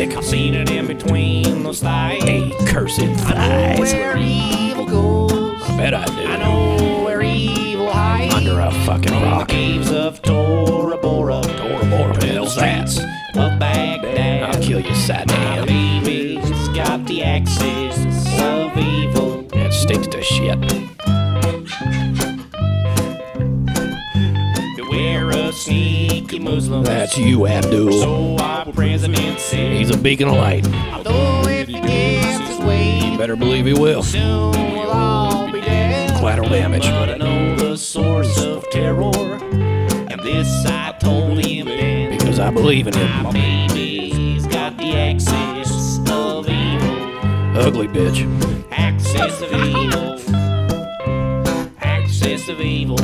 classic. I've seen it in between those thighs. Hey, cursed I know thighs. where evil goes. I bet I do. I know where evil hides. Under a fucking From rock. the caves of Tora Bora. Tora Bora, To the hell's that? streets of Baghdad. I'll kill you, sad My man. baby's got the axis of evil. It stinks to shit. Beware a sneaky Muslim. That's you, Abdul. So our president said. He's a beacon of light. Although if he gets his way, Better believe he will. soon we'll all be dead. Collateral damage. But I know the source of terror, and this I told him then. Because I believe in My him. baby's got the axis of evil. Ugly bitch. Axis of evil. Axis of evil.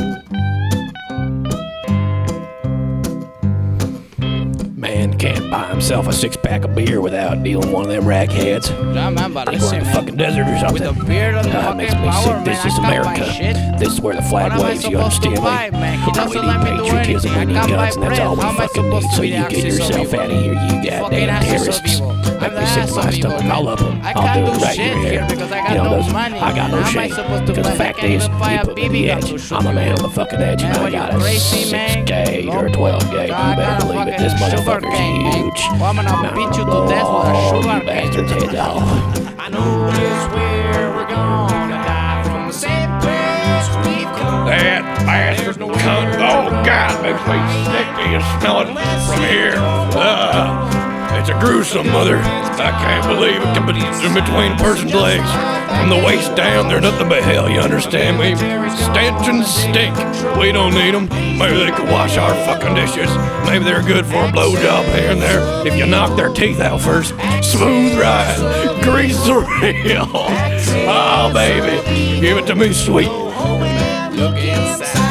Man can't buy himself a 6-pack of beer without dealing one of them ragheads. Yeah, man, but He's going to the fucking desert or something. with the beard of the It fucking makes me power, sick. man, This I is can't buy America. shit. This is where the flag What am I waves. You supposed to understand me? buy, man? He doesn't We let need me do patriotism. anything. We need I can't guns, buy and that's all we bread. How am I fucking need. supposed to So be you the get axis of yourself evil? out of here, you Fucking goddamn axis of terrorists. evil. Make I'm me the sick ass to my of evil, stomach. man. I'll love them. I I'll can't do do it right shit here. here because I got You know, no those- money. I got no How am I shame. supposed to Because the buy? I fact can't is, even buy you a put me on BB the gun edge. to shoot I'm a you. man on the fucking edge, and Man, I what, got you a crazy, man? 6 gauge or a No. 12 gauge. I You better got a believe it. fucking This sugar motherfucker's cane, man. huge. Well, I'm gonna beat you to death with a sugar You cane. bastards, heads off. I know it's where we're gonna die from the same place we've come. That bastard cunt. Oh, God, makes me sick to smell it from here. It's a gruesome, mother. I can't believe it can be in between a person's legs. From the waist down, they're nothing but hell, you understand me? Stench and stink. We don't need them. Maybe they could wash our fucking dishes. Maybe they're good for a blowjob here and there if you knock their teeth out first. Smooth ride. Grease the reel. Oh, baby. Give it to me, sweet. Look inside.